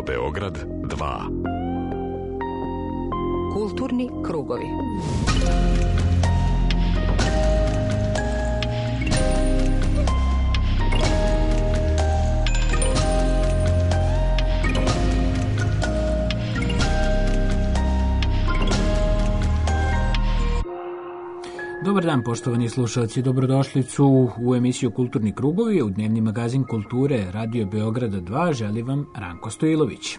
Radio Beograd 2. Kulturni krugovi. Dobar dan, poštovani slušalci, dobrodošlicu u emisiju Kulturni krugovi, u dnevni magazin kulture Radio Beograda 2, želi vam Ranko Stojilović.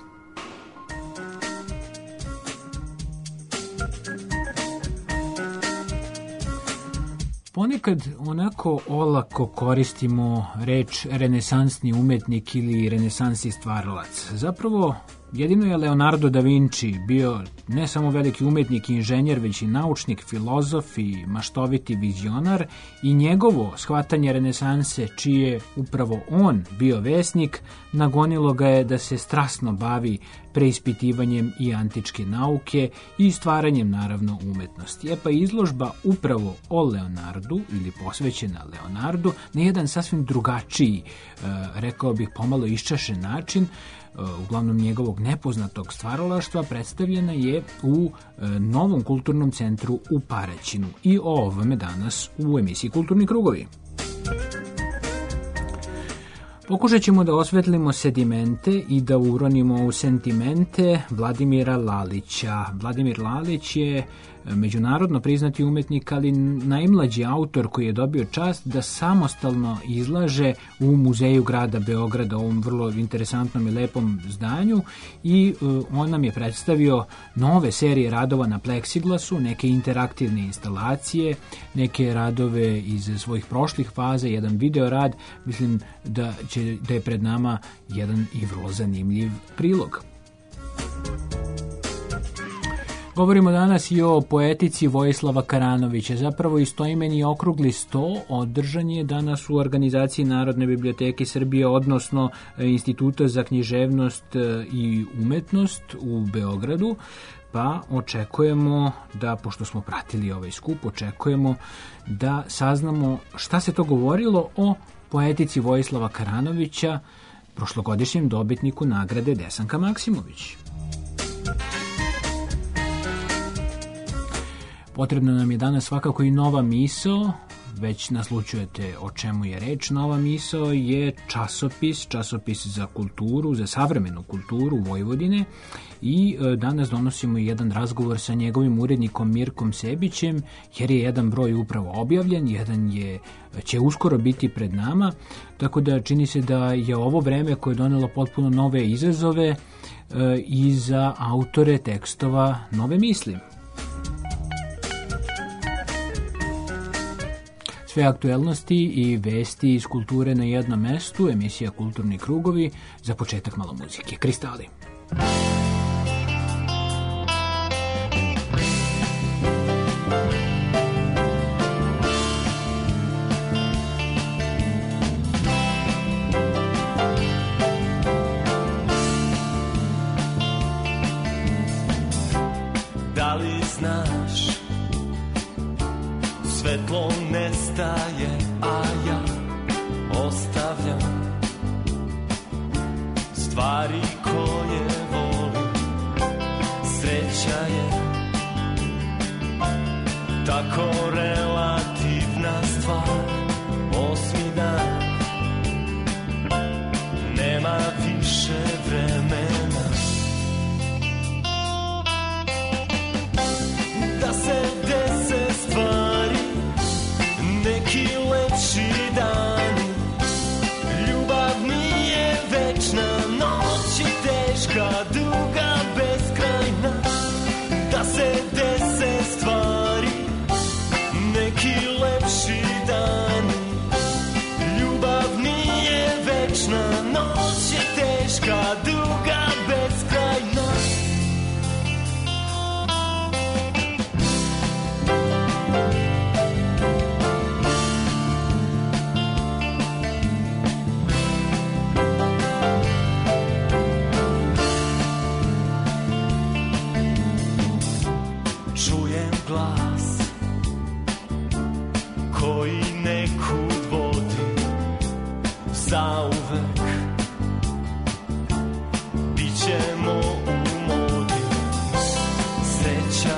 Ponekad onako olako koristimo reč renesansni umetnik ili renesansni stvaralac. Zapravo, jedino je Leonardo da Vinci bio ne samo veliki umetnik i inženjer, već i naučnik, filozof i maštoviti vizionar, i njegovo shvatanje renesanse, čiji je upravo on bio vesnik, nagonilo ga je da se strasno bavi preispitivanjem i antičke nauke i stvaranjem, naravno, umetnosti. Pa izložba upravo o Leonardu ili posvećena Leonardu na jedan sasvim drugačiji, rekao bih pomalo iščašen način, uglavnom njegovog nepoznatog stvaralaštva, predstavljena je u Novom kulturnom centru u Paraćinu. I o ovome danas u emisiji Kulturni krugovi. Pokušat ćemo da osvetlimo sedimente i da uronimo u sentimente Vladimira Lalića. Vladimir Lalić je međunarodno priznati umetnik, ali najmlađi autor koji je dobio čast da samostalno izlaže u Muzeju grada Beograda, ovom vrlo interesantnom i lepom zdanju, i on nam je predstavio nove serije radova na pleksiglasu, neke interaktivne instalacije, neke radove iz svojih prošlih faza, jedan video rad. Mislim da je pred nama jedan i vrlo zanimljiv prilog. Govorimo danas i o poetici Vojislava Karanovića. Zapravo istoimeni okrugli sto održan je danas u organizaciji Narodne biblioteke Srbije, odnosno Instituta za književnost i umetnost u Beogradu, pa očekujemo da, pošto smo pratili ovaj skup, očekujemo da saznamo šta se to govorilo o poetici Vojislava Karanovića, prošlogodišnjem dobitniku nagrade Desanka Maksimović. Potrebna nam je danas svakako i nova misao, već naslućujete o čemu je reč. Nova misao je časopis za kulturu, za savremenu kulturu Vojvodine, i danas donosimo jedan razgovor sa njegovim urednikom Mirkom Sebićem, jer je jedan broj upravo objavljen, jedan će uskoro biti pred nama, tako da čini se da je ovo vreme koje je donelo potpuno nove izazove i za autore tekstova nove misli. Sve aktuelnosti i vesti iz kulture na jednom mestu, emisija Kulturni krugovi, za početak malo muzike. Kristali. Da li znaš, svetlo nestaje, a ja ostavljam stvari koje volim. Sreća je tako relativna stvar. 8. dan, nema više vremena da se dese stvari, neki lepši dani. Ljubav nije večna, noć je teška, duga, beskrajna. Da se dese stvari, neki lepši dani. Ljubav nije večna, noć je teška, duga, beskrajna. zauvek biće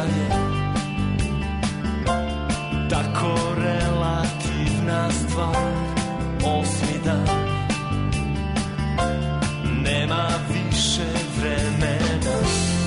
dalje. Tako relativna stvar, 8. dan, nema više vremena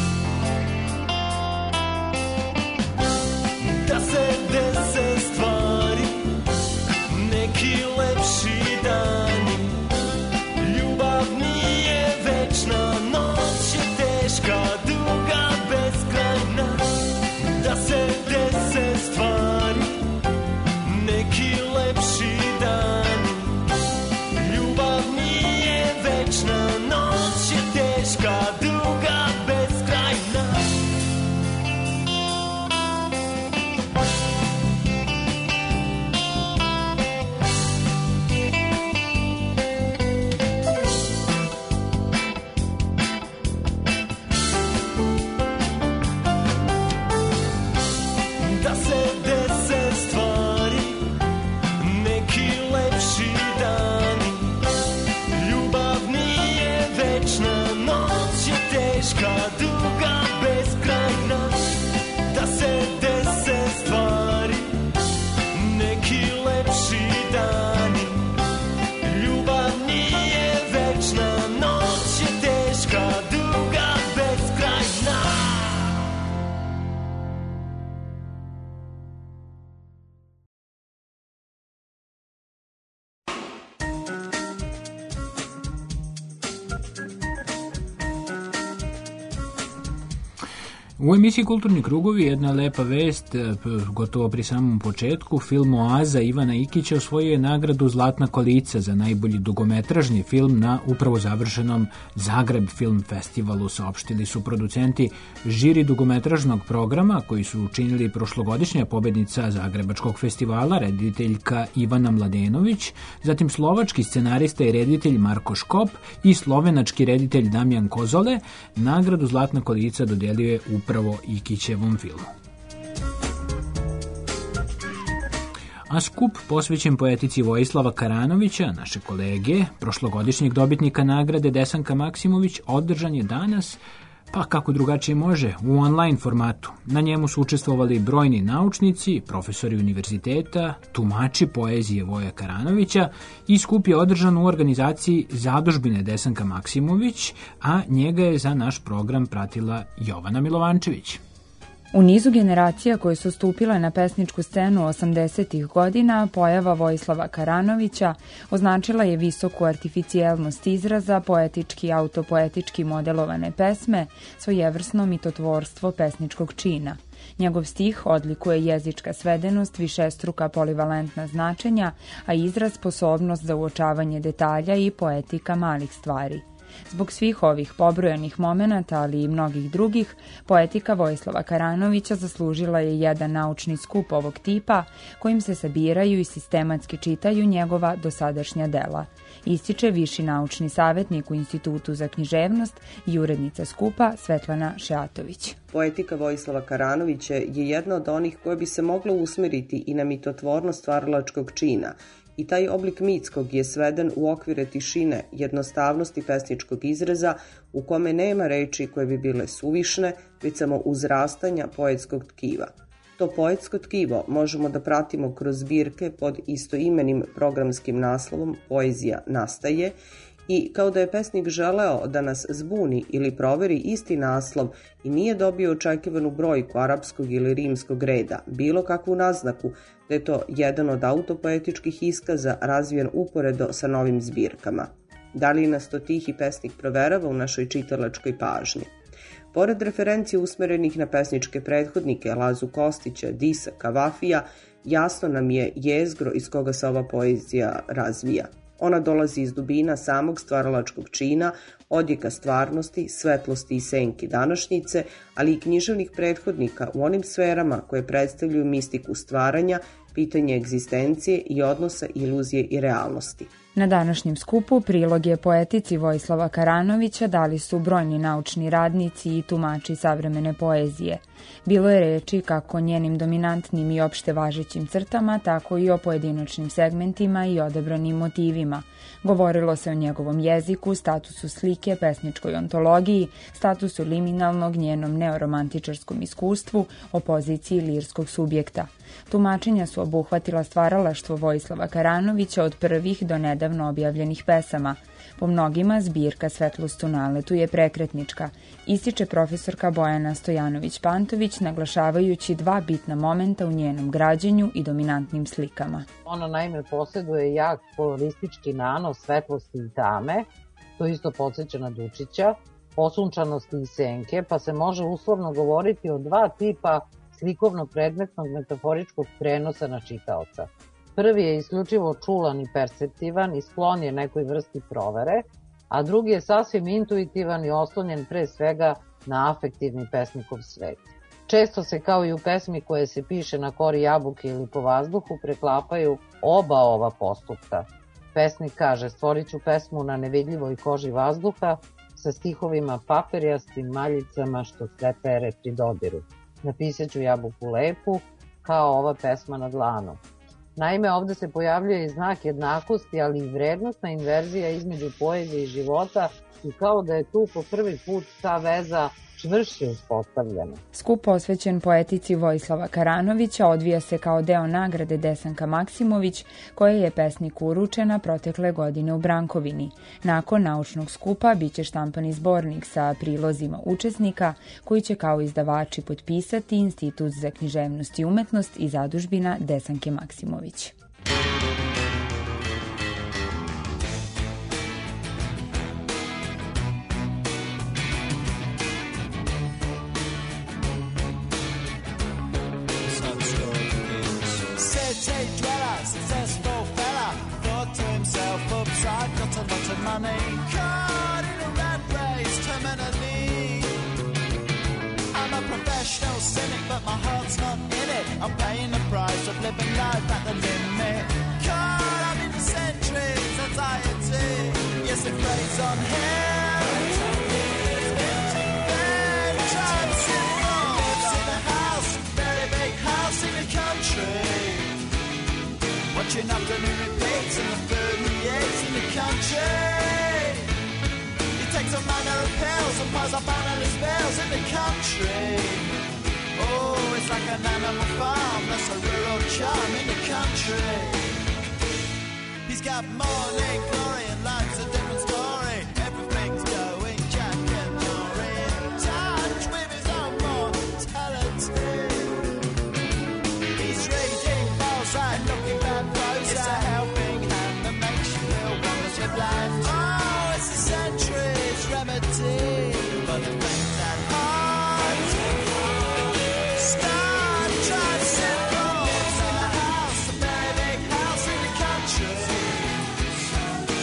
da se dese stvari, neki lepši dani. Ljubav nije večna, noć je teška, duga, beskrajna. Da se dese stvari, neki lepši dani. Ljubav nije večna, noć je teška, duga, beskrajna. Da se dese stvari, neki lepši dani. Ljubav nije večna, noć je teška, duga, beskrajna. Da se dese stvari, neki lepši dani. Ljubav nije večna, noć je teška, duga, beskrajna. U emisiji Kulturni krugovi jedna lepa vest, gotovo pri samom početku. Film Oaza Ivana Ikića osvojio je nagradu Zlatna kolica za najbolji dugometražni film na upravo završenom Zagreb Film Festivalu, saopštili su producenti žiri dugometražnog programa koji su učinili prošlogodišnja pobednica Zagrebačkog festivala, rediteljka Ivana Mladenović, zatim slovački scenarista i reditelj Marko Škop i slovenački reditelj Damjan Kozole. Nagradu Zlatna kolica dodelio je upravo Ikićevom filmu. A skup posvećen poetici Vojislava Karanovića, naše kolege, prošlogodišnjeg dobitnika nagrade Desanka Maksimović, održan je danas, pa kako drugačije može, u online formatu. Na njemu su učestvovali brojni naučnici, profesori univerziteta, tumači poezije Voja Karanovića i skup je održan u organizaciji Zadužbine Desanka Maksimović, a njega je za naš program pratila Jovana Milovančević. U nizu generacija koje su stupile na pesničku scenu 80-ih godina, pojava Vojislava Karanovića označila je visoku artificijelnost izraza, poetički i autopoetički modelovane pesme, svojevrsno mitotvorstvo pesničkog čina. Njegov stih odlikuje jezička svedenost, višestruka polivalentna značenja, a izraz sposobnost za uočavanje detalja i poetika malih stvari. Zbog svih ovih pobrojanih momenata, ali i mnogih drugih, poetika Vojislava Karanovića zaslužila je jedan naučni skup ovog tipa, kojim se sabiraju i sistematski čitaju njegova dosadašnja dela. Ističe viši naučni savjetnik u Institutu za književnost i urednica skupa Svetlana Šeatović. Poetika Vojislava Karanovića je jedna od onih koje bi se moglo usmeriti i na mitotvornost stvaralačkog čina, i taj oblik mitskog je sveden u okvire tišine, jednostavnosti pesničkog izraza u kome nema reči koje bi bile suvišne, već samo uzrastanja poetskog tkiva. To poetsko tkivo možemo da pratimo kroz zbirke pod istoimenim programskim naslovom Poezija nastaje, i kao da je pesnik želeo da nas zbuni ili proveri isti naslov i nije dobio očekivanu brojku arapskog ili rimskog reda, bilo kakvu naznaku da je to jedan od autopoetičkih iskaza razvijen uporedo sa novim zbirkama. Da li nas to tihi pesnik proverava u našoj čitalačkoj pažnji? Pored referencija usmerenih na pesničke prethodnike Lazu Kostića, Disa, Kavafija, jasno nam je jezgro iz koga se ova poezija razvija. Ona dolazi iz dubina samog stvaralačkog čina, odjeka stvarnosti, svetlosti i senki današnjice, ali i književnih prethodnika u onim sferama koje predstavljaju mistiku stvaranja, pitanje egzistencije i odnosa iluzije i realnosti. Na današnjem skupu priloge poetici Vojislava Karanovića dali su brojni naučni radnici i tumači savremene poezije. Bilo je reči kako njenim dominantnim i opšte važećim crtama, tako i o pojedinačnim segmentima i odabranim motivima. Govorilo se o njegovom jeziku, statusu slike, pesničkoj ontologiji, statusu liminalnog, njenom neoromantičarskom iskustvu, o poziciji lirskog subjekta. Tumačenja su obuhvatila stvaralaštvo Vojislava Karanovića od prvih do nedavno objavljenih pesama. Po mnogima zbirka Svetlost u naletu je prekretnička, ističe profesorka Bojana Stojanović-Pantović, naglašavajući dva bitna momenta u njenom građenju i dominantnim slikama. Ona naime posjeduje jak koloristički nanos svetlosti i tame, to isto podsjeća na Dučića, osunčanosti i senke, pa se može uslovno govoriti o dva tipa slikovno-predmetnog metaforičkog prenosa na čitaoca. Prvi je isključivo čulan i perceptivan i sklon je nekoj vrsti provere, a drugi je sasvim intuitivan i oslonjen pre svega na afektivni pesnikov svet. Često se, kao i u pesmi koje se piše na kori jabuke ili po vazduhu, preklapaju oba ova postupka. Pesnik kaže: stvorit ću pesmu na nevidljivoj koži vazduha sa stihovima paperjastim maljicama što sve pere pri dodiru. Napisat ću jabuku lepu kao ova pesma na dlanu. Naime, ovde se pojavljuje i znak jednakosti, ali i vrednostna inverzija između poezije i života i kao da je tu po prvi put ta veza čvršće uspostavljena. Skup posvećen poetici Vojislava Karanovića odvija se kao deo nagrade Desanka Maksimović, koja je pesniku uručena protekle godine u Brankovini. Nakon naučnog skupa biće štampani zbornik sa prilozima učesnika, koji će kao izdavači potpisati Institut za književnost i umetnost i zadužbina Desanke Maksimović. Watching afternoon repeats and the food he eats in the country. He takes a manner of pills and piles up analyst spells in the country. Oh, it's like an animal farm, that's a rural charm in the country. He's got morning glory and life's a different story. Everything's going Jack and Jory in touch with his own mortality. He's reading Balzac, looking bad. It's a helping hand that makes you feel warm as you're blind. Oh, it's a century's remedy for the pain that hides. Start trying to set rules in the house, a very big house in the country.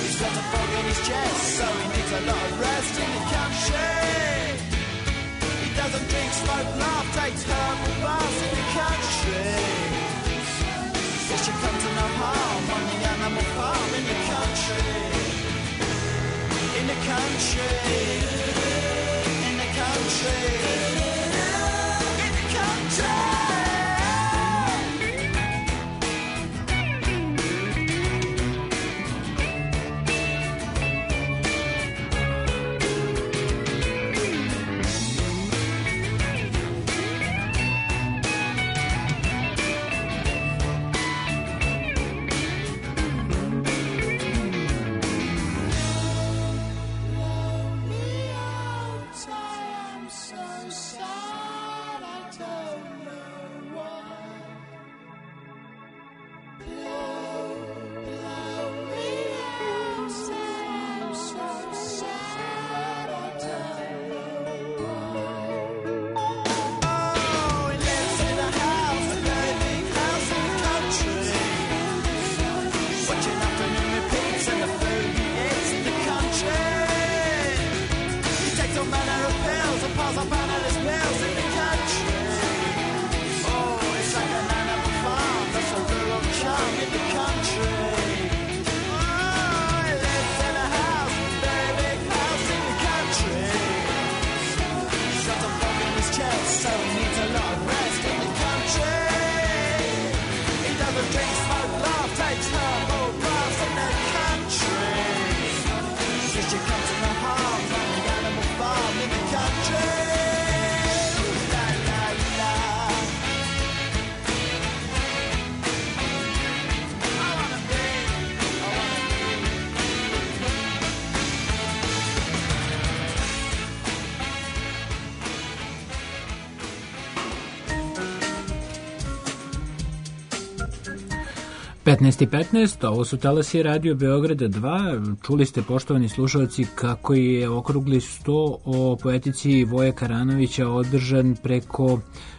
15:15, ovo su talasi Radio Beograda 2. Čuli ste, poštovani slušalci, kako je okrugli sto o poetici Voje Karanovića održan preko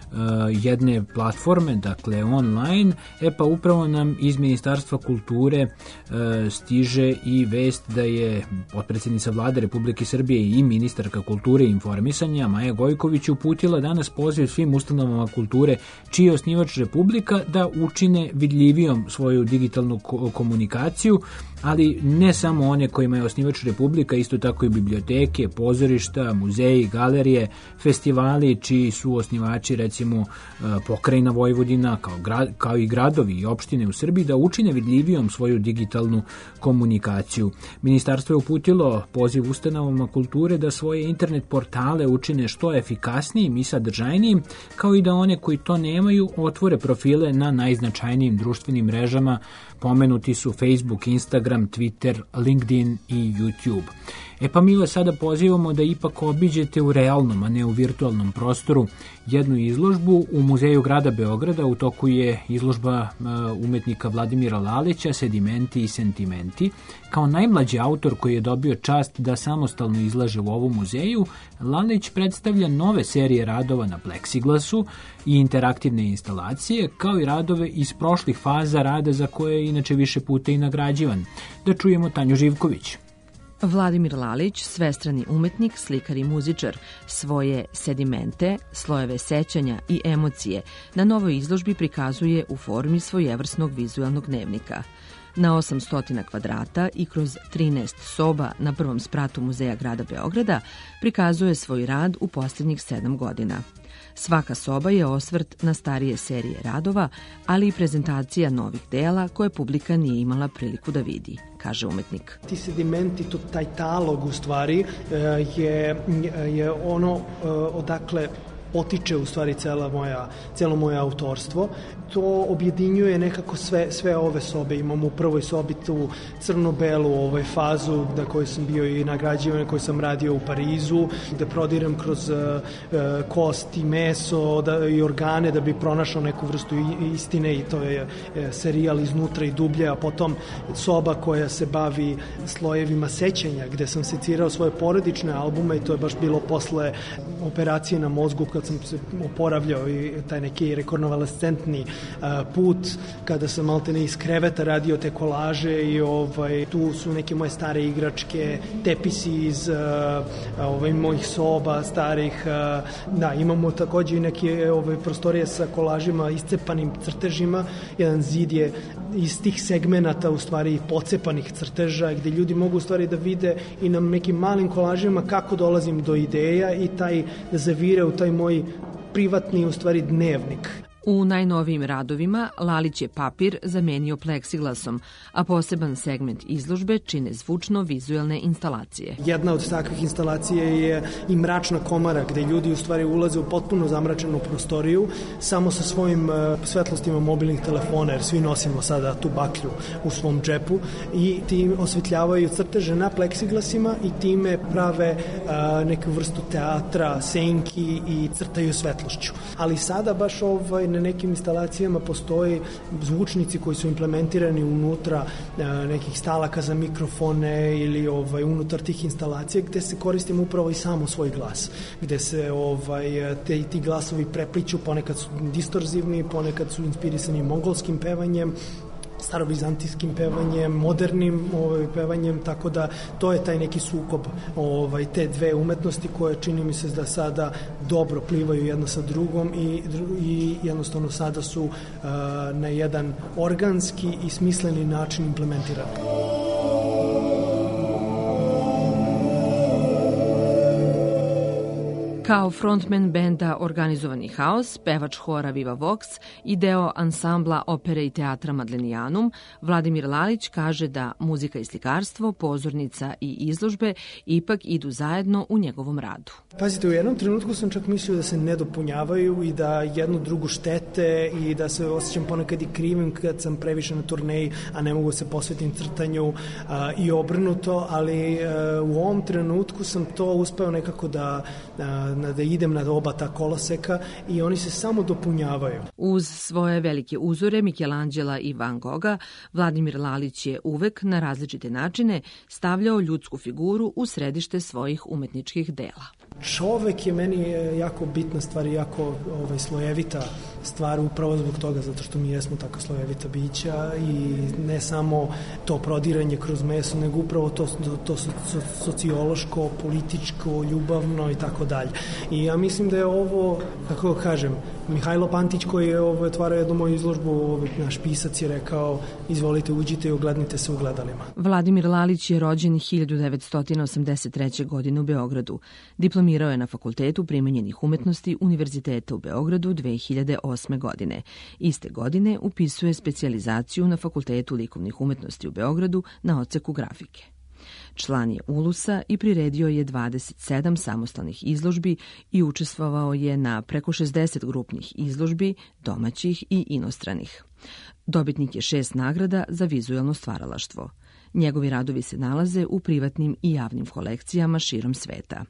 jedne platforme, dakle online. Pa upravo nam iz Ministarstva kulture stiže i vest da je potpredsednica Vlade Republike Srbije i ministarka kulture i informisanja Maja Gojković uputila danas poziv svim ustanovama kulture čiji je osnivač Republika da učine vidljivijom svoju digitalnu komunikaciju, ali ne samo one kojima je osnivač Republika, isto tako i biblioteke, pozorišta, muzeji, galerije, festivali čiji su osnivači recimo pokrajina Vojvodina, kao i gradovi i opštine u Srbiji, da učine vidljivijom svoju digitalnu komunikaciju. Ministarstvo je uputilo poziv ustanovama kulture da svoje internet portale učine što efikasnijim i sadržajnijim, kao i da one koji to nemaju otvore profile na najznačajnijim društvenim mrežama. Pomenuti su Facebook, Instagram, Twitter, LinkedIn i YouTube. Pa mi vas sada pozivamo da ipak obiđete u realnom, a ne u virtualnom prostoru jednu izložbu u Muzeju grada Beograda. U toku je izložba umetnika Vladimira Lalića, Sedimenti i sentimenti. Kao najmlađi autor koji je dobio čast da samostalno izlaže u ovom muzeju, Lalić predstavlja nove serije radova na pleksiglasu i interaktivne instalacije, kao i radove iz prošlih faza rada za koje je inače više puta i nagrađivan. Da čujemo Tanju Živković. Vladimir Lalić, svestrani umetnik, slikar i muzičar, svoje sedimente, slojeve sećanja i emocije na novoj izložbi prikazuje u formi svojevrsnog vizualnog dnevnika. Na 800 kvadrata i kroz 13 soba na prvom spratu Muzeja grada Beograda prikazuje svoj rad u posljednjih 7 godina. Svaka soba je osvrt na starije serije radova, ali i prezentacija novih dela koje publika nije imala priliku da vidi, kaže umetnik. Ti sedimenti, taj talog u stvari je ono odakle potiče u stvari cijelo moje autorstvo. To objedinjuje nekako sve ove sobe. Imamo u prvoj sobi tu crno-belu fazu na kojoj sam bio i nagrađivan, na kojoj sam radio u Parizu, gde prodiram kroz kost i meso i organe da bi pronašao neku vrstu istine, i to je serijal iznutra i dublje, a potom soba koja se bavi slojevima sećanja, gde sam secirao svoje porodične albume, i to je baš bilo posle operacije na mozgu, kad sam se oporavljao i taj neki rekonvalescentni put, kada sam maltene iz kreveta radio te kolaže, i tu su neke moje stare igračke, tepisi iz mojih soba starih. Da, imamo takođe i neke prostorije sa kolažima, iscepanim crtežima. Jedan zid je iz tih segmenata u stvari pocepanih crteža, gde ljudi mogu u stvari da vide i na nekim malim kolažima kako dolazim do ideja i da zavire u taj moj privatni u stvari dnevnik. U najnovijim radovima Lalić je papir zamenio pleksiglasom, a poseban segment izložbe čine zvučno-vizuelne instalacije. Jedna od takvih instalacija je i mračna komara, gde ljudi u stvari ulaze u potpuno zamračenu prostoriju samo sa svojim svetlostima mobilnih telefona, jer svi nosimo sada tu baklju u svom džepu, i ti osvetljavaju crteže na pleksiglasima i time prave neku vrstu teatra, senki i crtaju svetlošću. Ali sada baš na nekim instalacijama postoji zvučnici koji su implementirani unutra nekih stalaka za mikrofone ili unutar tih instalacija, gde se koristimo upravo i samo svoj glas, gde se ti glasovi prepliću, ponekad su distorzivni, ponekad su inspirisani mongolskim pevanjem, starobizantijskim pevanjem, modernim pevanjem, tako da to je taj neki sukob te dve umetnosti koje čini mi se da sada dobro plivaju jedna sa drugom i jednostavno sada su na jedan organski i smisleni način implementirani. Kao frontman benda Organizovani haos, pevač hora Viva Vox i deo ansambla opere i teatra Madlenijanum, Vladimir Lalić kaže da muzika i slikarstvo, pozornica i izložbe ipak idu zajedno u njegovom radu. Pazite, u jednom trenutku sam čak mislio da se ne dopunjavaju i da jednu drugu štete i da se osjećam ponekad i krivim kad sam previše na turneji, a ne mogu se posvetim crtanju i obrnuto, ali u ovom trenutku sam to uspeo nekako da da idem na oba ta koloseka i oni se samo dopunjavaju. Uz svoje velike uzore Michelangela i Van Gogha, Vladimir Lalić je uvek na različite načine stavljao ljudsku figuru u središte svojih umetničkih dela. Čovek je meni jako bitna stvar i jako slojevita stvar upravo zbog toga, zato što mi jesmo tako slojevita bića i ne samo to prodiranje kroz meso, nego upravo to sociološko, političko, ljubavno i tako dalje. I ja mislim da je ovo, kako kažem, Mihajlo Pantić koji je otvarao jednu moju izložbu, naš pisac je rekao, izvolite uđite i oglednite se u gledalima. Vladimir Lalić je rođen 1983. godine u Beogradu. Diplomirao je na Fakultetu primenjenih umetnosti Univerziteta u Beogradu 2008. godine. Iste godine upisuje specijalizaciju na Fakultetu likovnih umetnosti u Beogradu na odseku grafike. Član je Ulusa i priredio je 27 samostalnih izložbi i učestvovao je na preko 60 grupnih izložbi, domaćih i inostranih. Dobitnik je 6 nagrada za vizuelno stvaralaštvo. Njegovi radovi se nalaze u privatnim i javnim kolekcijama širom sveta.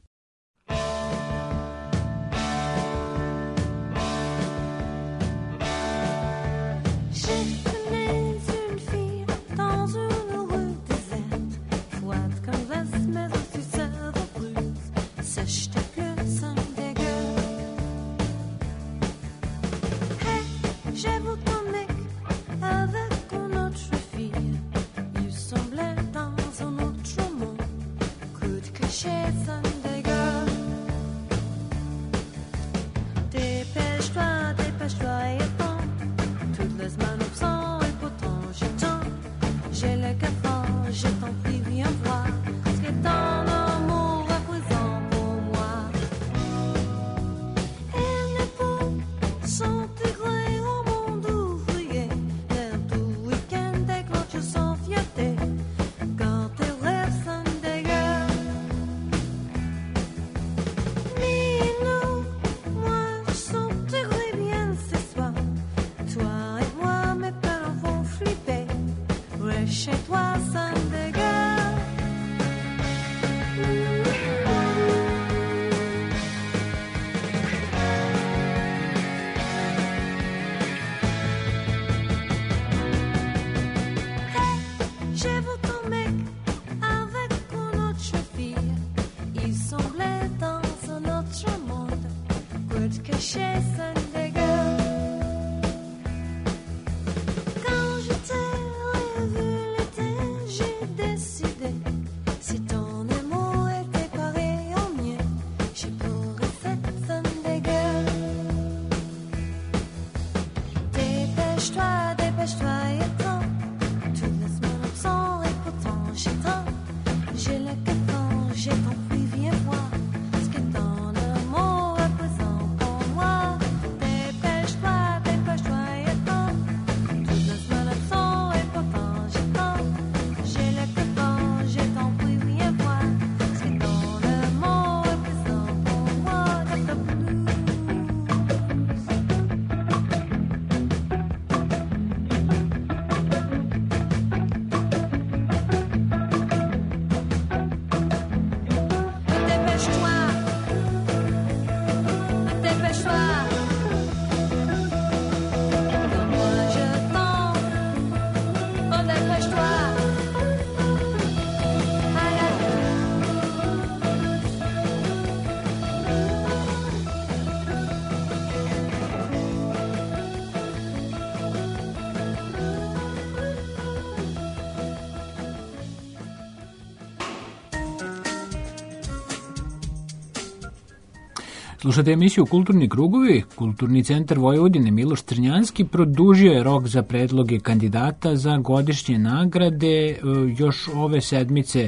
Slušate emisiju Kulturni krugovi. Kulturni centar Vojvodine Miloš Crnjanski produžio je rok za predloge kandidata za godišnje nagrade još ove sedmice.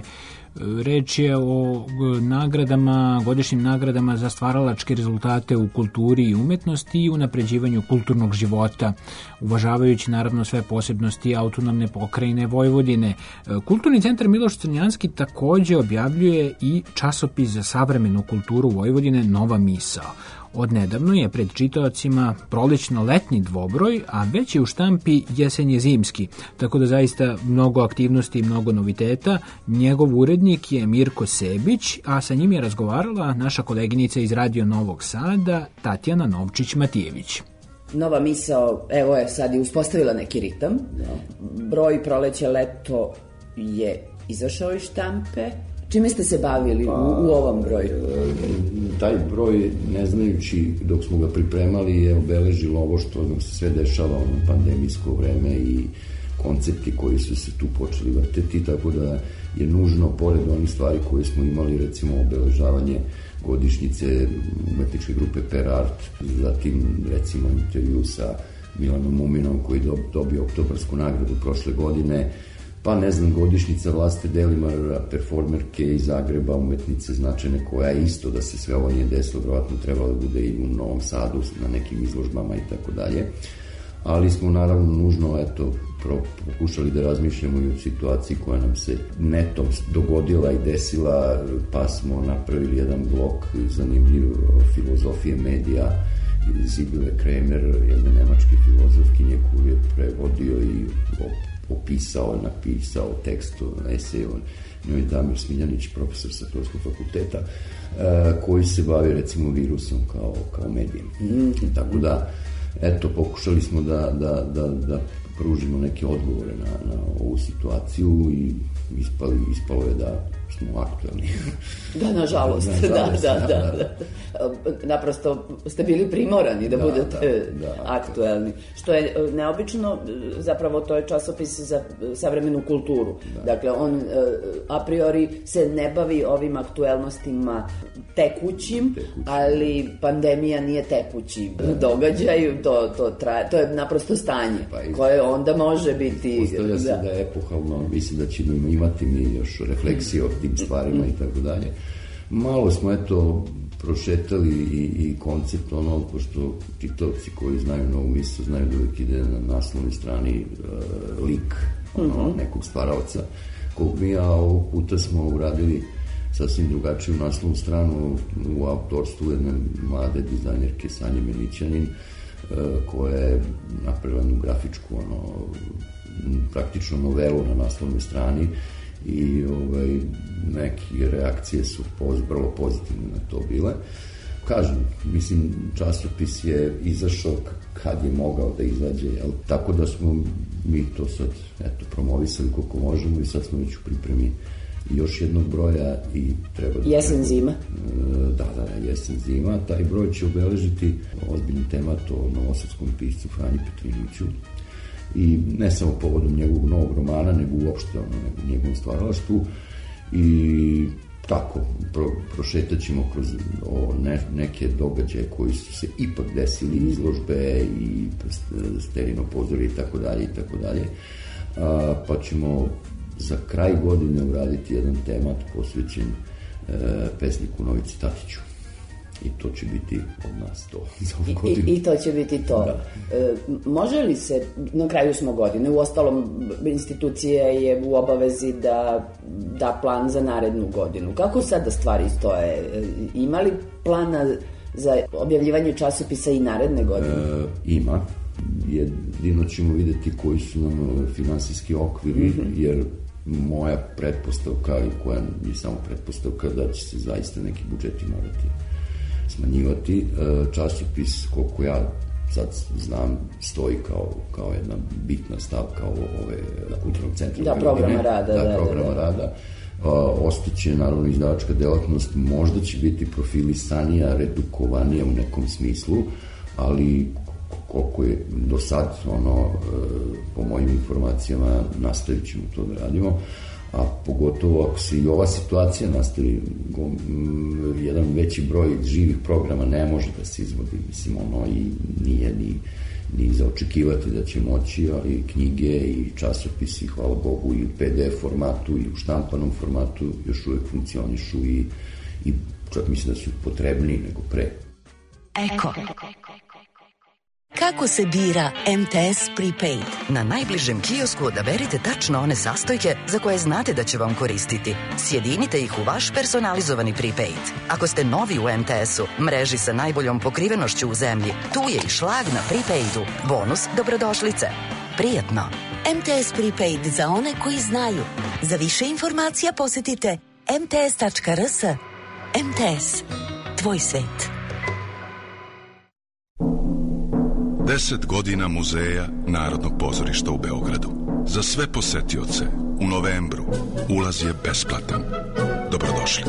Reč je o nagradama, godišnjim nagradama za stvaralačke rezultate u kulturi i umetnosti i unapređivanju kulturnog života, uvažavajući naravno sve posebnosti autonomne pokrajine Vojvodine. Kulturni centar Miloš Crnjanski takođe objavljuje i časopis za savremenu kulturu Vojvodine Nova misao. Odnedavno je pred čitaocima prolećno-letni dvobroj, a već je u štampi jesenje-zimski, tako da zaista mnogo aktivnosti i mnogo noviteta. Njegov urednik je Mirko Sebić, a sa njim je razgovarala naša koleginica iz Radio Novog Sada, Tatjana Novčić-Matijević. Nova misao, evo je sad i uspostavila neki ritam. Broj proleće-leto je izašao iz štampe. Čime ste se bavili u ovom broju? Taj broj, ne znajući dok smo ga pripremali, je obeležilo ovo što nam se sve dešava u pandemijsko vreme i koncepti koji su se tu počeli vrteti, tako da je nužno, pored onih stvari koje smo imali, recimo obeležavanje godišnjice umetničke grupe Per Art, zatim recimo intervju sa Milanom Muminom koji dobio oktobarsku nagradu prošle godine, pa ne znam, godišnjica Vlaste Delimar, performerke iz Zagreba, umetnice značajne, koja je isto, da se sve ovo nije desilo, vjerojatno trebalo da bude i u Novom Sadu na nekim izložbama i tako dalje. Ali smo naravno nužno pokušali da razmišljamo i o situaciji koja nam se netom dogodila i desila, pa smo napravili jedan blok zanimljiv filozofije medija Zibile Kremer, jedne nemačke filozofkinje koju je prevodio i napisao tekst, esej o njoj Damir Smiljanić, profesor sa Filozofskog fakulteta, koji se bavi recimo virusom kao medijem. Tako da, pokušali smo da pružimo neke odgovore na ovu situaciju i ispalo je da smo aktuelni. Da, nažalost. Da. Naprosto ste bili primorani da budete aktuelni. Što je neobično, zapravo to je časopis za savremenu kulturu. Dakle, on a priori se ne bavi ovim aktuelnostima tekućim, ali pandemija nije tekući događaj, to je naprosto stanje koje onda može biti... Postavlja se da je epohalno, mislim da ćemo imati mi još refleksije o tim stvarima i tako dalje. Malo smo prošetali i koncept pošto čitaoci koji znaju Novu misu znaju da uvijek ide na naslovnoj strani lik nekog stvaraoca, kog mi, a ovog puta smo uradili sasvim drugačiju naslovnu stranu u autorstvu jedne mlade dizajnerke Sanje Milićanin, koja je napravila jednu grafičku praktično novelu na naslovnoj strani i neke reakcije su vrlo pozitivne na to bile. Kažem, mislim, časopis je izašao kad je mogao da izađe, tako da smo mi to sad promovisali koliko možemo i sad smo već u pripremi još jednog broja i treba da... Jesen-zima? Da, jesen-zima. Taj broj će obeležiti ozbiljni temat o novosadskom piscu Franji Petrinoviću i ne samo povodom njegovog novog romana, nego uopšte njegovom stvaralaštvu i tako, prošetat ćemo kroz neke događaje koji su se ipak desili, izložbe i Sterino pozorje i tako dalje, pa ćemo za kraj godine uraditi jedan temat posvećen pesniku Novici Tatiću. I to će biti od nas to za ovu godinu. I to će biti to. Da. Može li se, na kraju smo godine, u ostalom institucija je u obavezi da plan za narednu godinu. Kako sada stvari stoje? Ima li plana za objavljivanje časopisa i naredne godine? Ima. Jedino ćemo videti koji su nam finansijski okviri, jer moja pretpostavka, i koja je samo pretpostavka, da će se zaista neki budžeti morati smanjivati. Časopis, koliko ja sad znam, stoji kao jedna bitna stavka ove kulturnog centra. Programa rada. Programa rada. Ostaće, naravno, izdavačka delatnost, možda će biti profilisanija, redukovanija u nekom smislu, ali koliko je do sad, po mojim informacijama, nastavit ćemo to da radimo, a pogotovo ako se i ova situacija nastavi, jedan veći broj živih programa ne može da se izvodi, mislim, i nije ni za očekivati da će moći, ali knjige i časopisi, hvala Bogu, i u PDF formatu i u štampanom formatu još uvek funkcionišu i čak mislim da su potrebniji nego pre. Eko. Kako se bira MTS Prepaid? Na najbližem kiosku odaberite tačno one sastojke za koje znate da će vam koristiti. Sjedinite ih u vaš personalizovani prepaid. Ako ste novi u MTS-u, mreži sa najboljom pokrivenošću u zemlji, tu je i šlag na prepaidu. Bonus dobrodošlice. Prijatno. MTS Prepaid za one koji znaju. Za više informacija posjetite mts.rs. MTS. Tvoj svet. 10 godina Muzeja Narodnog pozorišta u Beogradu. Za sve posetioce u novembru ulaz je besplatan. Dobrodošli.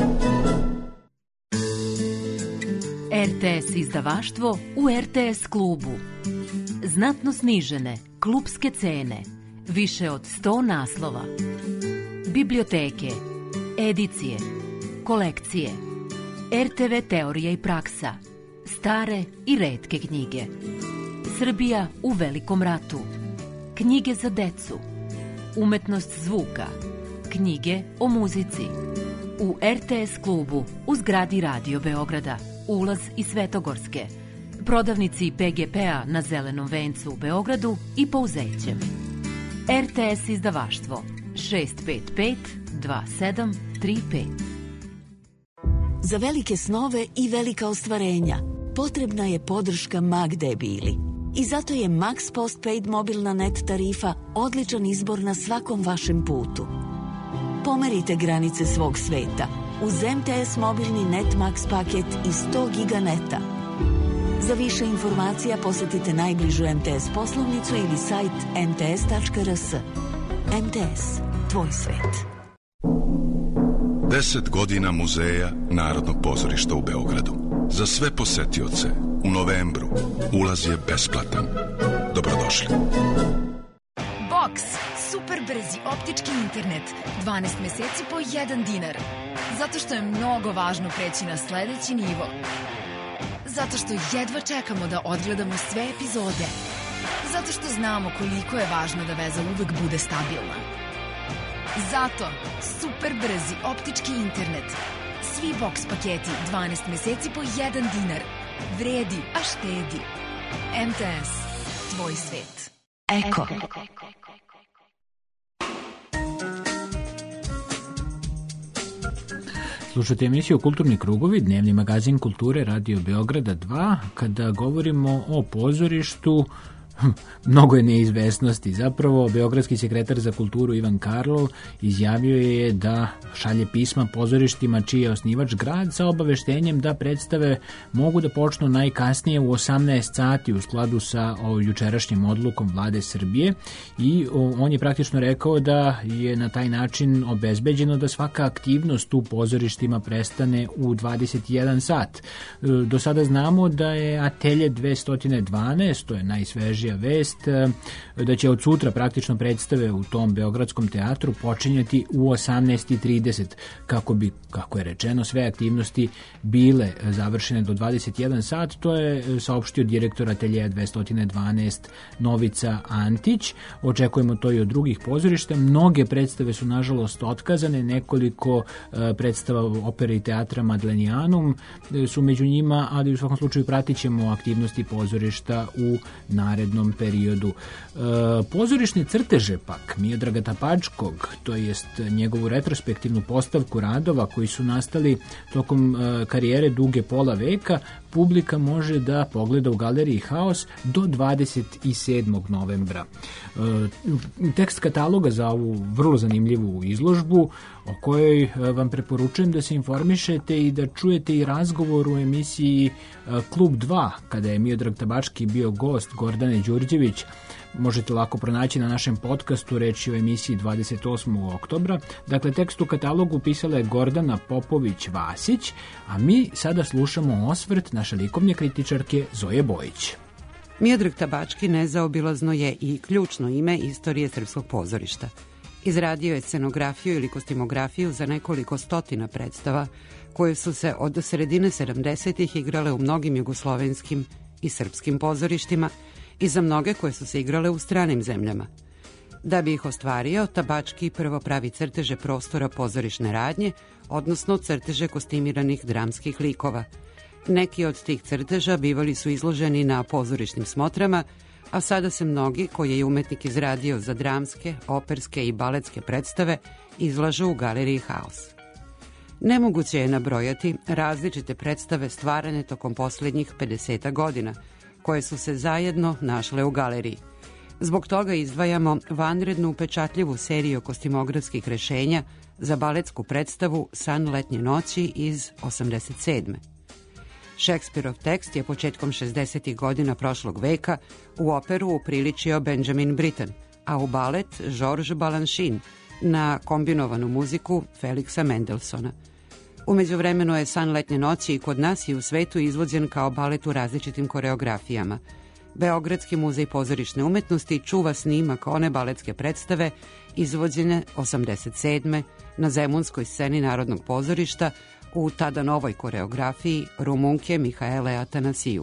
RTS izdavaštvo u RTS klubu. Znatno snižene klubske cene. Više od 100 naslova. Biblioteke, edicije, kolekcije, RTV teorija i praksa, stare i retke knjige. Srbija u velikom ratu. Knjige za decu. Umetnost zvuka. Knjige o muzici. U RTS klubu u zgradi Radio Beograda. Ulaz iz Svetogorske. Prodavnici PGP-a na Zelenom vencu u Beogradu i Pouzećem. RTS izdavaštvo 655 2735. Za velike snove i velika ostvarenja potrebna je podrška ma gde bili. I zato je Max Postpaid mobilna net tarifa odličan izbor na svakom vašem putu. Pomerite granice svog sveta uz MTS mobilni Net Max paket i 100 giga neta. Za više informacija posjetite najbližu MTS poslovnicu ili sajt mts.rs. MTS. Tvoj svet. 10 godina Muzeja Narodnog pozorišta u Beogradu. Za sve posetioce u novembru ulaz je besplatan. Dobrodošli. Box. Super brzi optički internet. 12 meseci po 1 dinar. Zato što je mnogo važno preći na sledeći nivo. Zato što jedva čekamo da odgledamo sve epizode. Zato što znamo koliko je važno da veza uvek bude stabilna. Zato super brzi optički internet. Svi box paketi 12 meseci po 1 dinar. Vredi, a štedi. MTS. Tvoj svet. Eko. Slušajte emisiju Kulturni krugovi, dnevni magazin kulture Radio Beograda 2. Kada govorimo o pozorištu, mnogo je neizvesnosti. Zapravo, beogradski sekretar za kulturu Ivan Karlov izjavio je da šalje pisma pozorištima čiji je osnivač grad sa obaveštenjem da predstave mogu da počnu najkasnije u 18 sati u skladu sa jučerašnjim odlukom vlade Srbije i on je praktično rekao da je na taj način obezbeđeno da svaka aktivnost u pozorištima prestane u 21 sat. Do sada znamo da je Atelje 212, to je najsvežija vest, da će od sutra praktično predstave u tom beogradskom teatru počinjati u 18:30 kako bi, kako je rečeno, sve aktivnosti bile završene do 21 sat. To je saopštio direktor Ateljeja 212 Novica Antić. Očekujemo to i od drugih pozorišta. Mnoge predstave su nažalost otkazane, nekoliko predstava opere i teatra Madlenijanum su među njima, ali u svakom slučaju pratit ćemo aktivnosti pozorišta u narednom periodu. Pozorišne crteže pak Miodraga Tabačkog, to jest njegovu retrospektivnu postavku radova koji su nastali tokom karijere duge pola veka, publika može da pogleda u galeriji Haos do 27. novembra. Tekst kataloga za ovu vrlo zanimljivu izložbu, o kojoj vam preporučujem da se informišete i da čujete i razgovor u emisiji Klub 2, kada je Miodrag Tabački bio gost Gordane Đurđević. Možete lako pronaći na našem podcastu, reč je o emisiji 28. oktobra. Dakle, tekst u katalogu pisala je Gordana Popović-Vasić, a mi sada slušamo osvrt naše likovne kritičarke Zoje Bojić. Miodrag Tabački nezaobilazno je i ključno ime istorije srpskog pozorišta. Izradio je scenografiju ili kostimografiju za nekoliko stotina predstava koje su se od sredine 70-ih igrale u mnogim jugoslovenskim i srpskim pozorištima i za mnoge koje su se igrale u stranim zemljama. Da bi ih ostvario, Tabački prvo pravi crteže prostora pozorišne radnje, odnosno crteže kostimiranih dramskih likova. Neki od tih crteža bivali su izloženi na pozorišnim smotrama, a sada se mnogi, koje je umetnik izradio za dramske, operske i baletske predstave, izlažu u galeriji Haus. Nemoguće je nabrojati različite predstave stvarane tokom posljednjih 50 godina, koje su se zajedno našle u galeriji. Zbog toga izdvajamo vanrednu upečatljivu seriju kostimografskih rešenja za baletsku predstavu San letnje noći iz 87. Šekspirov tekst je početkom 60. godina prošlog veka u operu upriličio Benjamin Britten, a u balet Georges Balanchine na kombinovanu muziku Felixa Mendelssohna. U međuvremenu je San letnje noći i kod nas i u svetu izvođen kao balet u različitim koreografijama. Beogradski muzej pozorišne umetnosti čuva snimak one baletske predstave izvođene 87. na Zemunskoj sceni Narodnog pozorišta u tada novoj koreografiji Rumunke Mihaele Atanasiju.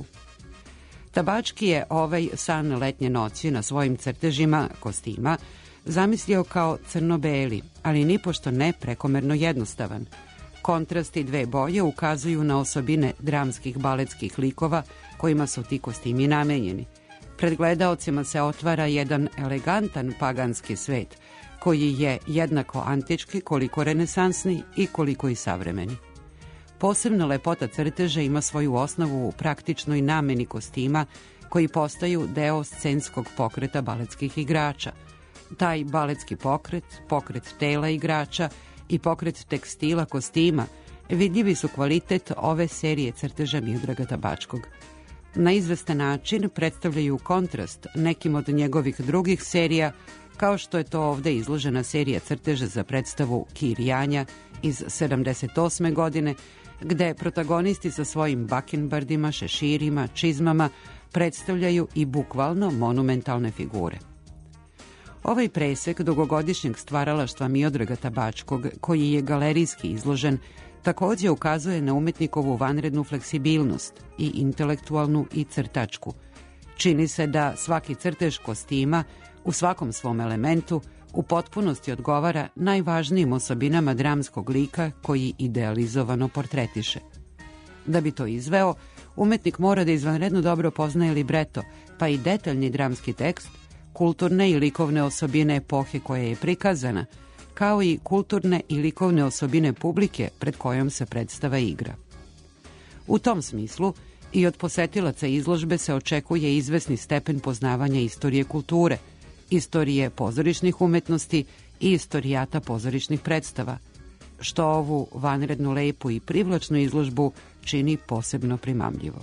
Tabački je ovaj San letnje noći na svojim crtežima kostima zamislio kao crno-beli, ali nipošto ne prekomerno jednostavan. Kontrasti dve boje ukazuju na osobine dramskih baletskih likova kojima su ti kostimi namenjeni. Pred gledaocima se otvara jedan elegantan paganski svet, koji je jednako antički koliko renesansni i koliko i savremeni. Posebna lepota crteža ima svoju osnovu u praktičnoj nameni kostima koji postaju deo scenskog pokreta baletskih igrača. Taj baletski pokret, pokret tela igrača i pokret tekstila kostima vidljivi su kvalitet ove serije crteža Miodraga Tabačkog. Na izvestan način predstavljaju kontrast nekim od njegovih drugih serija, kao što je to ovde izložena serija crteža za predstavu Kirjanja iz 78. godine, gde protagonisti sa svojim bakenbardima, šeširima, čizmama predstavljaju i bukvalno monumentalne figure. Ovaj presek dugogodišnjeg stvaralaštva Miodraga Tabačkog, koji je galerijski izložen, takođe ukazuje na umetnikovu vanrednu fleksibilnost i intelektualnu i crtačku. Čini se da svaki crtež kostima u svakom svom elementu u potpunosti odgovara najvažnijim osobinama dramskog lika koji idealizovano portretiše. Da bi to izveo, umetnik mora da izvanredno dobro poznaje libreto, pa i detaljni dramski tekst, kulturne i likovne osobine epohe koja je prikazana, kao i kulturne i likovne osobine publike pred kojom se predstava igra. U tom smislu, i od posetilaca izložbe se očekuje izvesni stepen poznavanja istorije kulture, istorije pozorišnih umetnosti i istorijata pozorišnih predstava, što ovu vanrednu lepu i privlačnu izložbu čini posebno primamljivo.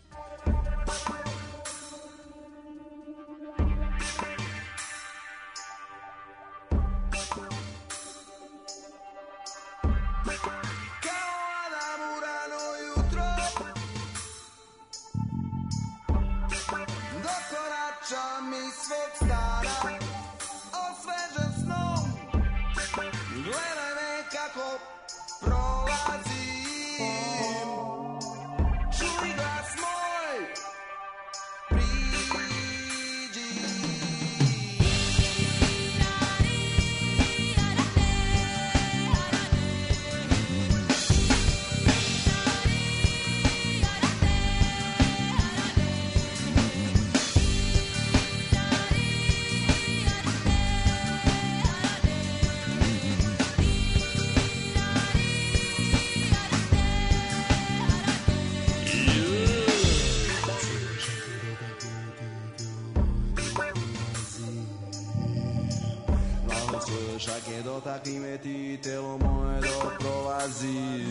Taký metí, telo moje doprovazí.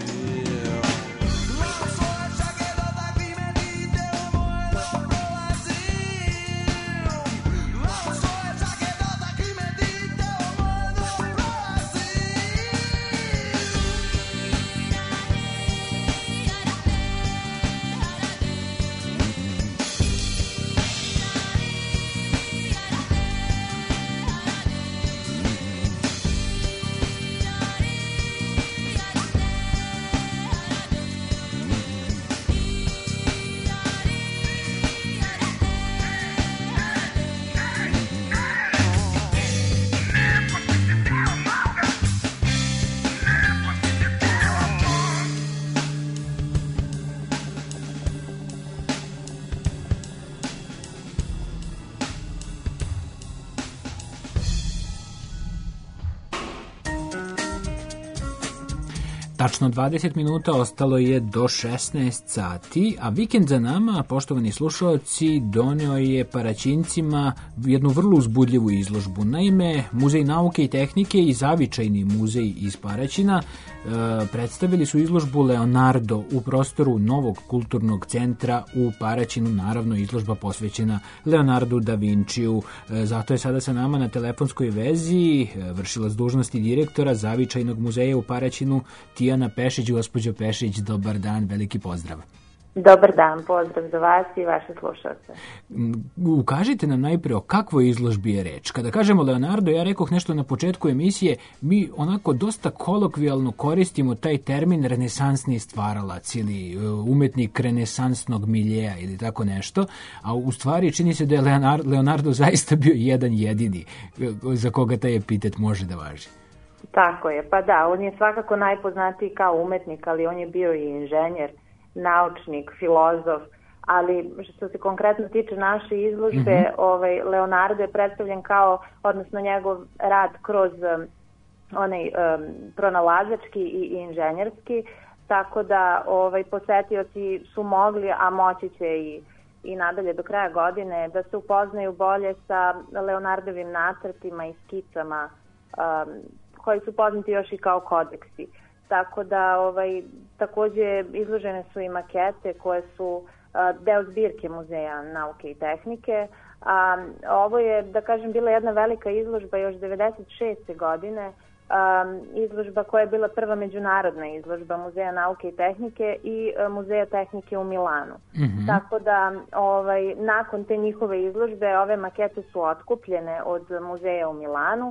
Tačno 20 minuta, ostalo je do 16 sati, a vikend za nama, poštovani slušaoci, doneo je Paraćincima jednu vrlo uzbudljivu izložbu. Naime, Muzej nauke i tehnike i Zavičajni muzej iz Paraćina predstavili su izložbu Leonardo u prostoru Novog kulturnog centra u Paraćinu, naravno izložba posvećena Leonardu da Vinciju. Zato je sada sa nama na telefonskoj vezi vršilac dužnosti direktora Zavičajnog muzeja u Paraćinu, Tijana Pešić. Gospođo Pešić, dobar dan, veliki pozdrav. Dobar dan, pozdrav za vas i vaše slušalce. Ukažite nam najprije o kakvoj izložbi je reč. Kada kažemo Leonardo, ja rekoh nešto na početku emisije, mi onako dosta kolokvijalno koristimo taj termin renesansni stvaralac ili umetnik renesansnog miljeja ili tako nešto, a u stvari čini se da je Leonardo zaista bio jedan jedini za koga taj epitet može da važi. Tako je, pa da, on je svakako najpoznatiji kao umetnik, ali on je bio i inženjer, naučnik, filozof, ali što se konkretno tiče naše izložbe, Leonardo je predstavljen kao, odnosno njegov rad kroz onaj pronalazački i inženjerski, tako da posetioci su mogli, a moći će i nadalje do kraja godine, da se upoznaju bolje sa Leonardovim nacrtima i skicama koji su poznati još i kao kodeksi. Tako da takođe izložene su i makete koje su deo zbirke Muzeja nauke i tehnike. Ovo je, da kažem, bila jedna velika izložba još 1996. godine, izložba koja je bila prva međunarodna izložba Muzeja nauke i tehnike i Muzeja tehnike u Milanu. Tako da nakon te njihove izložbe ove makete su otkupljene od Muzeja u Milanu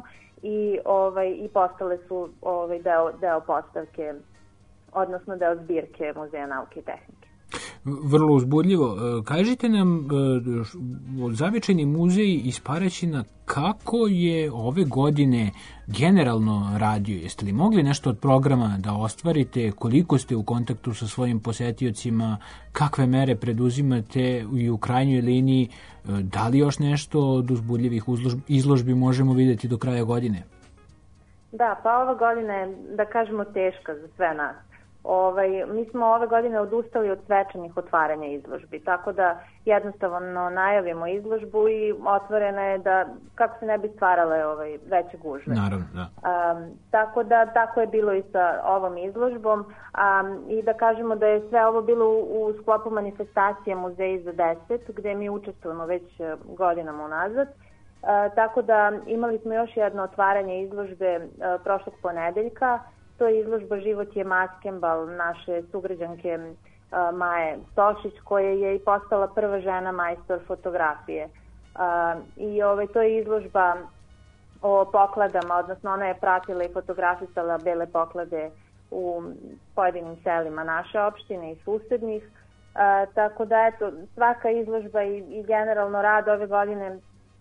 i postale su deo postavke, odnosno deo zbirke Muzeja nauke i tehnike. Vrlo uzbudljivo. Kažite nam, Zavičajni muzej iz Paraćina, kako je ove godine generalno radio? Jeste li mogli nešto od programa da ostvarite? Koliko ste u kontaktu sa svojim posetiocima? Kakve mere preduzimate i u krajnjoj liniji? Da li još nešto od uzbudljivih izložbi možemo vidjeti do kraja godine? Da, pa ova godina je, da kažemo, teška za sve nas. Mi smo ove godine odustali od svečanih otvaranja izložbi, tako da jednostavno najavimo izložbu i otvorena je da, kako se ne bi stvarale veće gužve. Naravno, da. Tako da, tako je bilo i sa ovom izložbom i da kažemo da je sve ovo bilo u sklopu manifestacije Muzeji za 10, gde mi učestvujemo već godinama unazad. Tako da imali smo još jedno otvaranje izložbe prošlog ponedeljka. To je izložba Život je maskembal naše sugrađanke Maje Stošić, koja je i postala prva žena majstor fotografije. I to je izložba o pokladama, odnosno ona je pratila i fotografisala bele poklade u pojedinim selima naše opštine i susednih. Tako da, eto, svaka izložba i generalno rad ove godine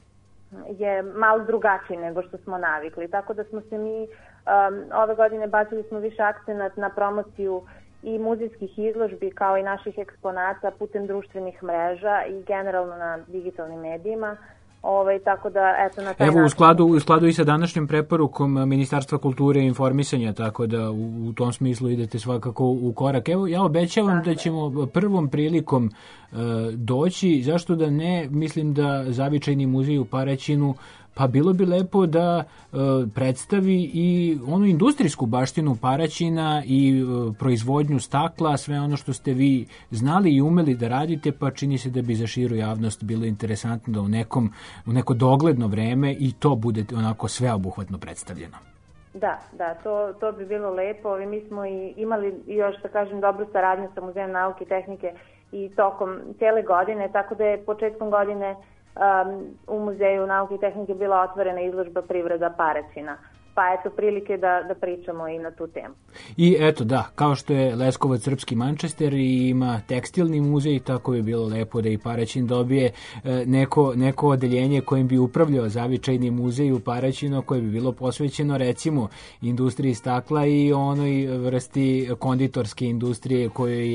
je malo drugačiji nego što smo navikli. Tako da smo se mi ove godine bacili smo više akcenat na promociju i muzejskih izložbi kao i naših eksponata putem društvenih mreža i generalno na digitalnim medijima. Tako da, eto, na taj način... u skladu i sa današnjom preporukom Ministarstva kulture i informisanja, tako da u tom smislu idete svakako u korak. Evo, ja obećavam da ćemo prvom prilikom doći, zašto da ne, mislim da Zavičajni muzej u Paraćinu, pa bilo bi lepo da predstavi i onu industrijsku baštinu Paraćina i proizvodnju stakla, sve ono što ste vi znali i umeli da radite, pa čini se da bi za širu javnost bilo interesantno da u neko dogledno vreme i to bude onako sveobuhvatno predstavljeno. Da, to bi bilo lepo. Mi smo i imali još, da kažem, dobru saradnju sa Muzejem nauke i tehnike i tokom cijele godine, tako da je početkom godine u Muzeju nauke i tehnike bila otvorena izložba Privreda Paraćina. Pa eto prilike da pričamo i na tu temu. I eto da, kao što je Leskovac srpski Manchester i ima tekstilni muzej, tako bi bilo lepo da i Paraćin dobije neko odeljenje kojim bi upravljao Zavičajni muzej u Paraćinu, koje bi bilo posvećeno recimo industriji stakla i onoj vrsti konditorske industrije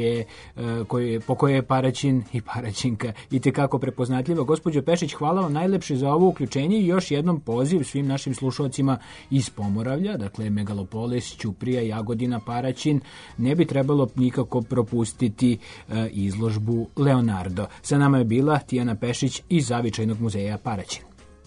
po kojoj je Paraćin i Paraćinka itekako prepoznatljiva. Gospođo Pešić, hvala vam najlepše za ovo uključenje i još jednom poziv svim našim slušalcima iz iz Pomoravlja, dakle Megalopolis, Ćuprija, Jagodina, Paraćin, ne bi trebalo nikako propustiti izložbu Leonardo. Sa nama je bila Tijana Pešić iz Zavičajnog muzeja Paraćin.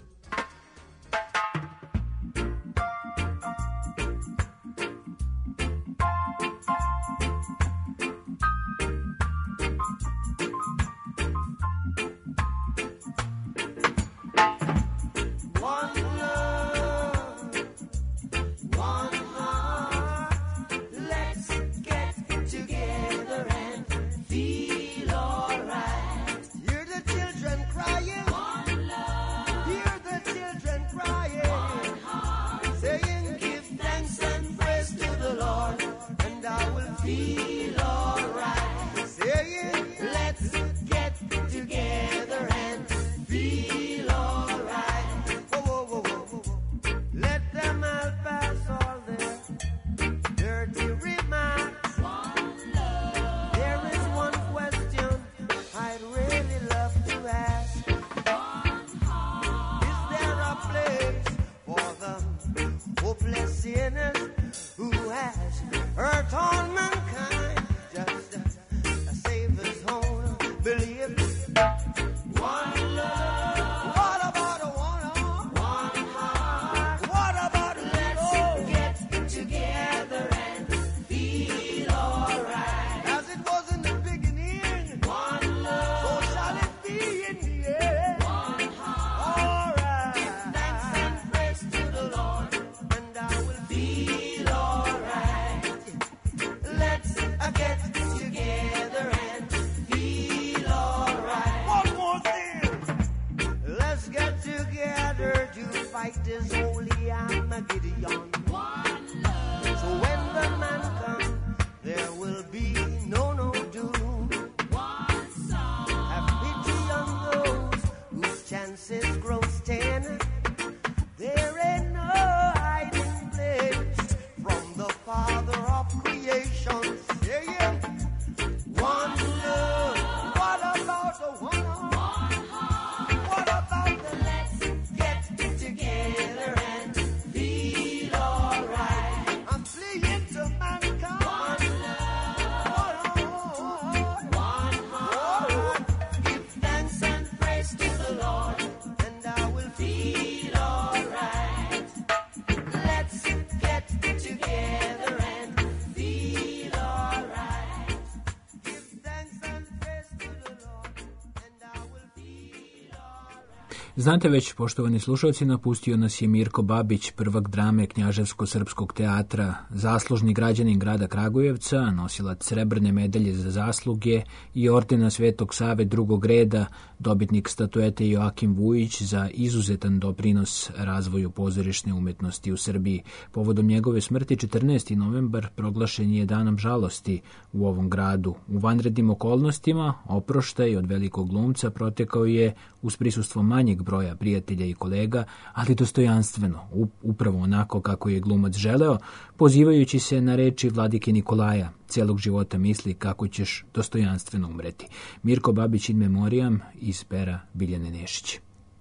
Znate već, poštovani slušalci, napustio nas je Mirko Babić, prvak drame Knjaževsko-srpskog teatra, zaslužni građanin grada Kragujevca, nosilac srebrne medalje za zasluge i ordena Svetog Save drugog reda, dobitnik statuete Joakim Vujić za izuzetan doprinos razvoju pozorišne umetnosti u Srbiji. Povodom njegove smrti 14. novembar proglašen je danom žalosti u ovom gradu. U vanrednim okolnostima oproštaj od velikog glumca protekao je uz prisustvo manjeg broja prijatelja i kolega, ali dostojanstveno, upravo onako kako je glumac želeo, pozivajući se na reči vladike Nikolaja: cijelog života misli kako ćeš dostojanstveno umreti. Mirko Babić in memoriam iz pera Biljane Nešić.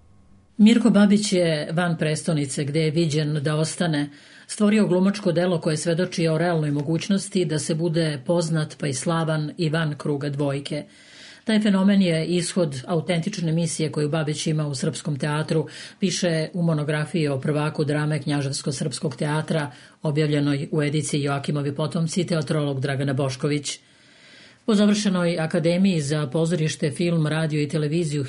Mirko Babić je van prestonice, gde je viđen da ostane, stvorio glumačko delo koje svedoči o realnoj mogućnosti da se bude poznat pa i slavan i van kruga dvojke. Taj fenomen je ishod autentične misije koju Babić ima u srpskom teatru, piše u monografiji o prvaku drame Knjaževsko-srpskog teatra, objavljenoj u ediciji Joakimovi potomci, teatrolog Dragana Bošković. Po završenoj Akademiji za pozorište, film, radio i televiziju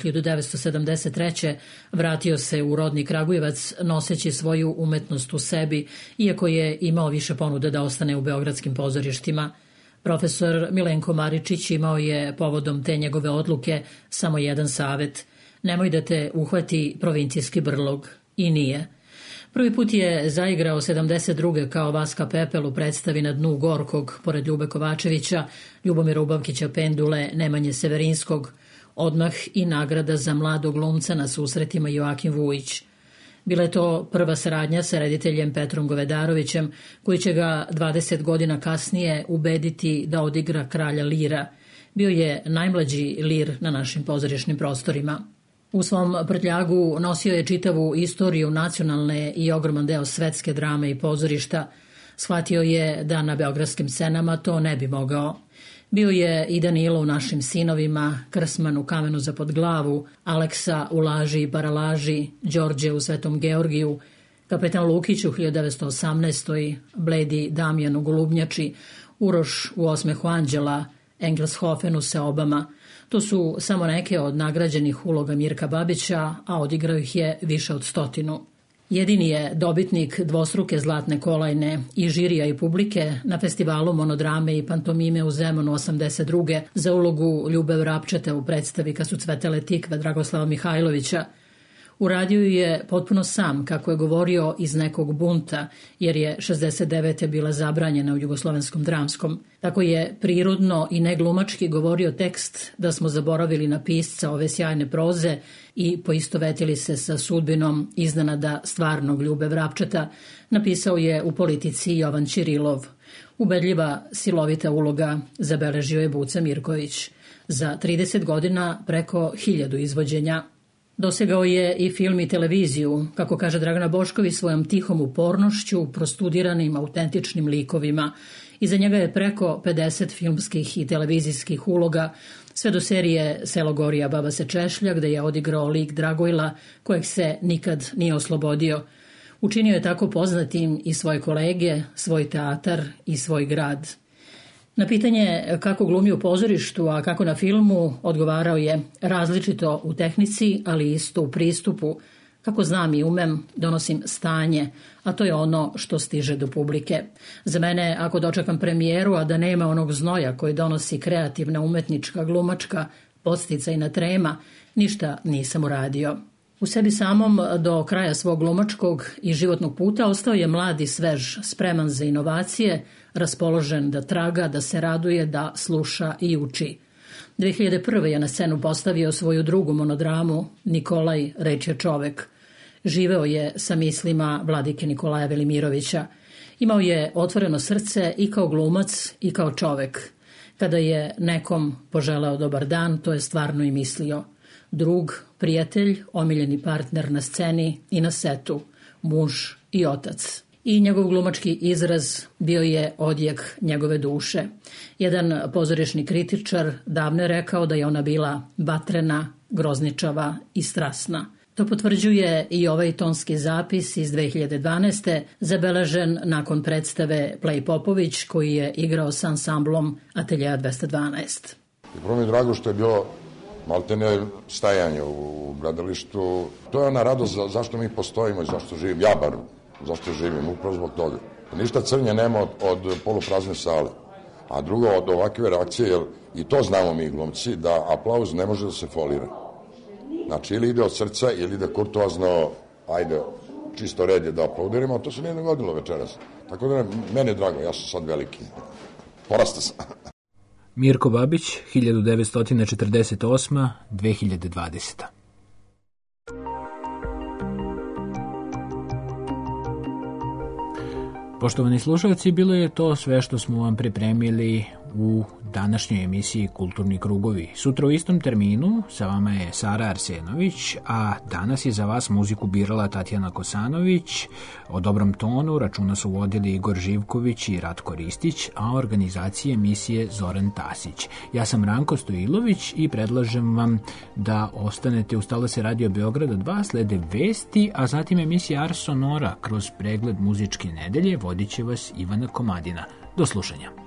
1973. vratio se u rodni Kragujevac noseći svoju umetnost u sebi, iako je imao više ponuda da ostane u beogradskim pozorištima. Profesor Milenko Maričić imao je povodom te njegove odluke samo jedan savet: nemoj da te uhvati provincijski brlog. I nije. Prvi put je zaigrao 72. kao Vaska Pepel u predstavi Na dnu Gorkog, pored Ljube Kovačevića, Ljubomira Ubavkića Pendule, Nemanje Severinskog. Odmah i nagrada za mladog glumca na susretima Joakim Vujić. Bila je to prva saradnja sa rediteljem Petrom Govedarovićem, koji će ga 20 godina kasnije ubediti da odigra kralja Lira. Bio je najmlađi lir na našim pozorišnim prostorima. U svom prtljagu nosio je čitavu istoriju nacionalne i ogroman deo svetske drame i pozorišta. Shvatio je da na beogradskim scenama to ne bi mogao. Bio je i Danilo u Našim sinovima, Krsman u Kamenu za pod glavu, Aleksa u Laži i paralaži, Đorđe u Svetom Georgiju, kapetan Lukić u 1918. Bledi Damjan u Golubnjači, Uroš u Osmehu anđela, Engelshofen u Seobama. To su samo neke od nagrađenih uloga Mirka Babića, a odigrao ih je više od 100. Jedini je dobitnik dvostruke zlatne kolajne i žirija i publike na festivalu monodrame i pantomime u Zemunu 82. za ulogu Ljube Vrapčete u predstavi Kad su cvetele tikve Dragoslava Mihajlovića. Uradio je potpuno sam, kako je govorio, iz nekog bunta, jer je 69. bila zabranjena u Jugoslovenskom dramskom. Tako je prirodno i neglumački govorio tekst da smo zaboravili na pisca ove sjajne proze i poistovetili se sa sudbinom iznenada stvarnog Ljube Vrapčeta, napisao je u Politici Jovan Ćirilov. Ubedljiva, silovita uloga, zabeležio je Buca Mirković. Za 30 godina preko 1000 izvođenja. Dosegao je i film i televiziju, kako kaže Dragana Bošković, svojom tihom upornošću, prostudiranim, autentičnim likovima. Iza njega je preko 50 filmskih i televizijskih uloga, sve do serije Selo Gorija, baba se češlja, gde je odigrao lik Dragojla, kojeg se nikad nije oslobodio. Učinio je tako poznatim i svoje kolege, svoj teatar i svoj grad. Na pitanje kako glumi u pozorištu, a kako na filmu, odgovarao je različito u tehnici, ali isto u pristupu. Kako znam i umem, donosim stanje, a to je ono što stiže do publike. Za mene, ako dočekam premijeru, a da nema onog znoja koji donosi kreativna, umetnička, glumačka, podsticajna trema, ništa nisam uradio. U sebi samom do kraja svog glumačkog i životnog puta ostao je mlad i svež, spreman za inovacije, raspoložen da traga, da se raduje, da sluša i uči. 2001. je na scenu postavio svoju drugu monodramu Nikolaj, reč je čovek. Živeo je sa mislima vladike Nikolaja Velimirovića. Imao je otvoreno srce i kao glumac i kao čovek. Kada je nekom poželeo dobar dan, to je stvarno i mislio. Drug, prijatelj, omiljeni partner na sceni i na setu, muž i otac. I njegov glumački izraz bio je odjek njegove duše. Jedan pozorišni kritičar davno je rekao da je ona bila vatrena, grozničava i strasna. To potvrđuje i ovaj tonski zapis iz 2012. zabeležen nakon predstave Play Popović, koji je igrao s ansamblom Ateljea 212. Prvo mi je drago što je bilo maltene stajanje u gledalištu. To je ona radost zašto mi postojimo i zašto živim. Ja bar zašto živim, upravo zbog toga. Ništa crnje nema od poluprazne sale. A drugo, od ovakve reakcije, jer i to znamo mi glumci, da aplauz ne može da se folira. Znači, ili ide od srca, ili ide kurtoazno, ajde, čisto red je da aplaudiramo, a to se nije dogodilo večeras. Tako da meni je drago, ja sam sad veliki. Porasta sam. Mirko Babić, 1948-2020. Poštovani slušalci, bilo je to sve što smo vam pripremili u današnjoj emisiji Kulturni krugovi. Sutra u istom terminu sa vama je Sara Arsenović, a danas je za vas muziku birala Tatjana Kosanović. O dobrom tonu računa su vodili Igor Živković i Ratko Ristić, a organizacije emisije Zoran Tasić. Ja sam Ranko Stojilović i predlažem vam da ostanete uz talase Radio Beograda 2, slede vesti, a zatim emisija Ars Sonora kroz pregled muzičke nedelje vodit će vas Ivana Komadina. Do slušanja.